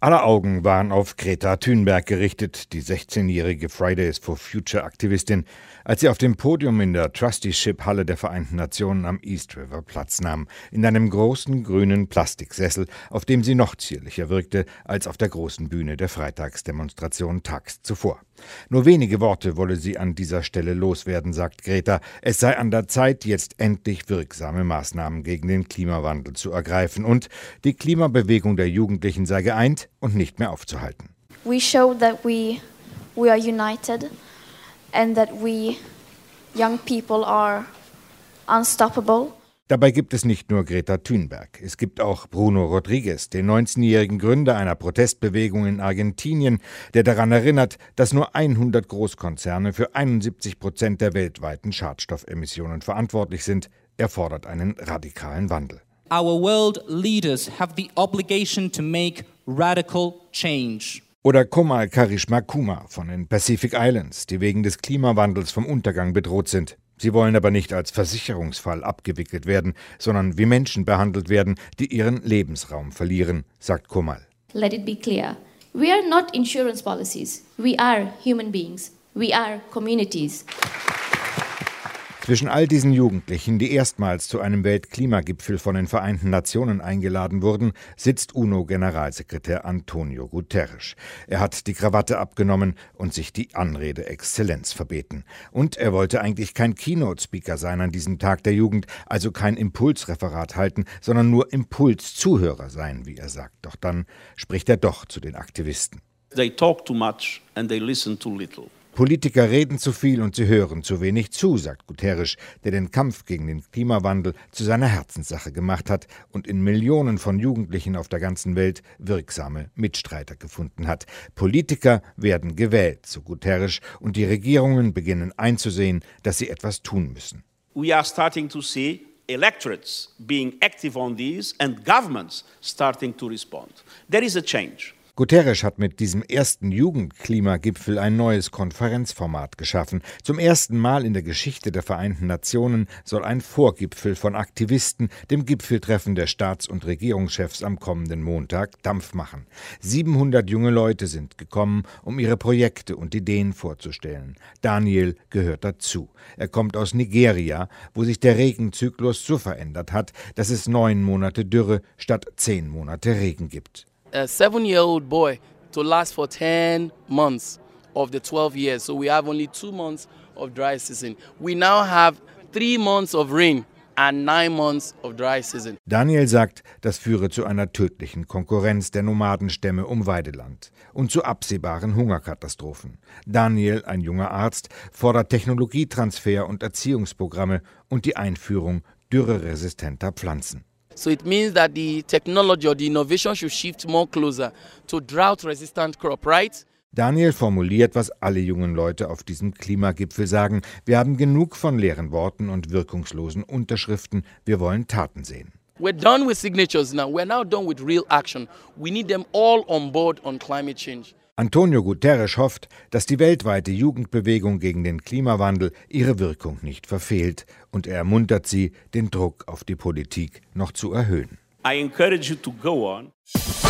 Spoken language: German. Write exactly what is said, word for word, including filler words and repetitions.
Aller Augen waren auf Greta Thunberg gerichtet, die sechzehnjährige Fridays for Future-Aktivistin, als sie auf dem Podium in der Trusteeship-Halle der Vereinten Nationen am East River Platz nahm, in einem großen grünen Plastiksessel, auf dem sie noch zierlicher wirkte als auf der großen Bühne der Freitagsdemonstration tags zuvor. Nur wenige Worte wolle sie an dieser Stelle loswerden, sagt Greta. Es sei an der Zeit, jetzt endlich wirksame Maßnahmen gegen den Klimawandel zu ergreifen und die Klimabewegung der Jugendlichen sei geeint und nicht mehr aufzuhalten. We showed that we we are united and that we young people are unstoppable. Dabei gibt es nicht nur Greta Thunberg. Es gibt auch Bruno Rodriguez, den neunzehnjährigen Gründer einer Protestbewegung in Argentinien, der daran erinnert, dass nur hundert Großkonzerne für einundsiebzig Prozent der weltweiten Schadstoffemissionen verantwortlich sind. Er fordert einen radikalen Wandel. Our world leaders have the obligation to make radical change. Oder Komal Karishma-Kuma von den Pacific Islands, die wegen des Klimawandels vom Untergang bedroht sind. Sie wollen aber nicht als Versicherungsfall abgewickelt werden, sondern wie Menschen behandelt werden, die ihren Lebensraum verlieren, sagt Komal. Let it be clear. We are not insurance policies. We are human beings. We are communities. Zwischen all diesen Jugendlichen, die erstmals zu einem Weltklimagipfel von den Vereinten Nationen eingeladen wurden, sitzt UNO-Generalsekretär Antonio Guterres. Er hat die Krawatte abgenommen und sich die Anrede Exzellenz verbeten. Und er wollte eigentlich kein Keynote-Speaker sein an diesem Tag der Jugend, also kein Impulsreferat halten, sondern nur Impulszuhörer sein, wie er sagt. Doch dann spricht er doch zu den Aktivisten. They talk too much and they listen too little. Politiker reden zu viel und sie hören zu wenig zu, sagt Guterres, der den Kampf gegen den Klimawandel zu seiner Herzenssache gemacht hat und in Millionen von Jugendlichen auf der ganzen Welt wirksame Mitstreiter gefunden hat. Politiker werden gewählt, so Guterres, und die Regierungen beginnen einzusehen, dass sie etwas tun müssen. We are starting to see electorates being active on these and governments starting to respond. There is a change. Guterres hat mit diesem ersten Jugendklimagipfel ein neues Konferenzformat geschaffen. Zum ersten Mal in der Geschichte der Vereinten Nationen soll ein Vorgipfel von Aktivisten dem Gipfeltreffen der Staats- und Regierungschefs am kommenden Montag Dampf machen. siebenhundert junge Leute sind gekommen, um ihre Projekte und Ideen vorzustellen. Daniel gehört dazu. Er kommt aus Nigeria, wo sich der Regenzyklus so verändert hat, dass es neun Monate Dürre statt zehn Monate Regen gibt. A seven-year-old boy to last for ten months of the twelve years. So we have only two months of dry season. We now have three months of rain and nine months of dry season. Daniel sagt, das führe zu einer tödlichen Konkurrenz der Nomadenstämme um Weideland und zu absehbaren Hungerkatastrophen. Daniel, ein junger Arzt, fordert Technologietransfer und Erziehungsprogramme und die Einführung dürreresistenter Pflanzen. So it means that the technology or the innovation should shift more closer to drought-resistant crop, right? Daniel formuliert, was alle jungen Leute auf diesem Klimagipfel sagen. Wir haben genug von leeren Worten und wirkungslosen Unterschriften. Wir wollen Taten sehen. We're done with signatures now. We're now done with real action. We need them all on board on climate change. Antonio Guterres hofft, dass die weltweite Jugendbewegung gegen den Klimawandel ihre Wirkung nicht verfehlt, und er ermuntert sie, den Druck auf die Politik noch zu erhöhen. I encourage you to go on.